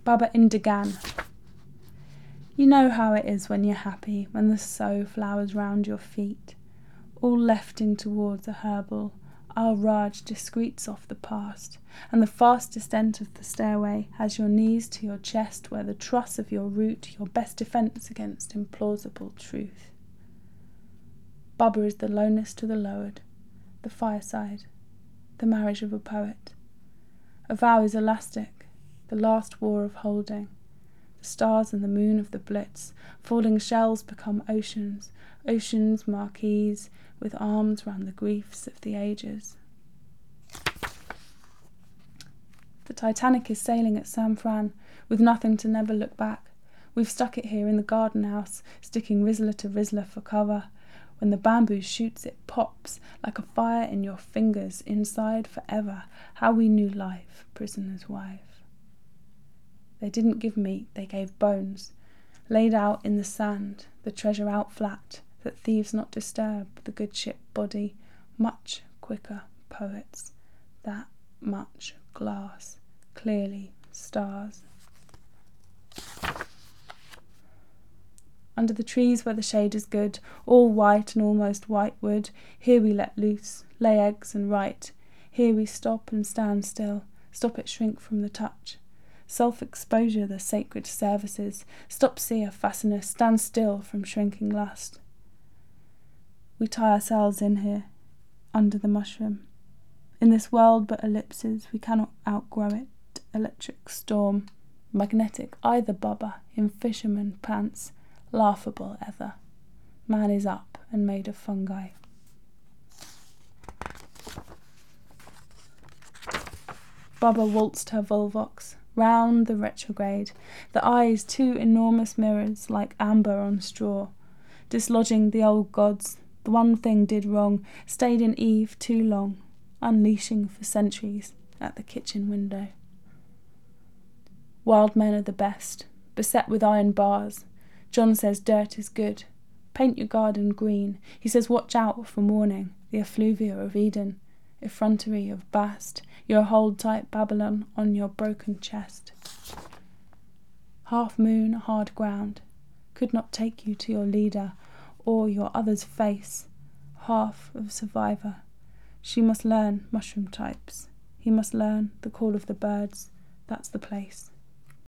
Baba Indigan. You know how it is when you're happy, when the sow flowers round your feet, all lefting towards a herbal. Our Raj discreets off the past, and the fast descent of the stairway has your knees to your chest, where the truss of your root, your best defence against implausible truth. Baba is the lowest to the lowered, the fireside, the marriage of a poet. A vow is elastic, the last war of holding. The stars and the moon of the blitz, falling shells become oceans, oceans marquees, with arms round the griefs of the ages. The Titanic is sailing at San Fran, with nothing to never look back. We've stuck it here in the garden house, sticking Rizzler to Rizzler for cover. When the bamboo shoots, it pops like a fire in your fingers, inside forever. How we knew life, prisoner's wife. They didn't give meat, they gave bones, laid out in the sand, the treasure out flat, that thieves not disturb the good ship body. Much quicker poets, that much glass, clearly stars. Under the trees where the shade is good, all white and almost white wood, here we let loose, lay eggs and write. Here we stop and stand still, stop it shrink from the touch. Self-exposure, the sacred services, stop seer fastener, stand still from shrinking lust. We tie ourselves in here, under the mushroom. In this world but ellipses, we cannot outgrow it. Electric storm, magnetic either Baba, in fisherman pants, laughable ever. Man is up and made of fungi. Baba waltzed her Volvox round the retrograde, the eyes two enormous mirrors like amber on straw, dislodging the old gods. The one thing did wrong, stayed in Eve too long, unleashing for centuries at the kitchen window. Wild men are the best, beset with iron bars. John says dirt is good. Paint your garden green. He says watch out for morning, the effluvia of Eden, effrontery of Bast, your hold-tight Babylon on your broken chest. Half moon, hard ground, could not take you to your leader or your other's face. Half of survivor. She must learn mushroom types. He must learn the call of the birds. That's the place.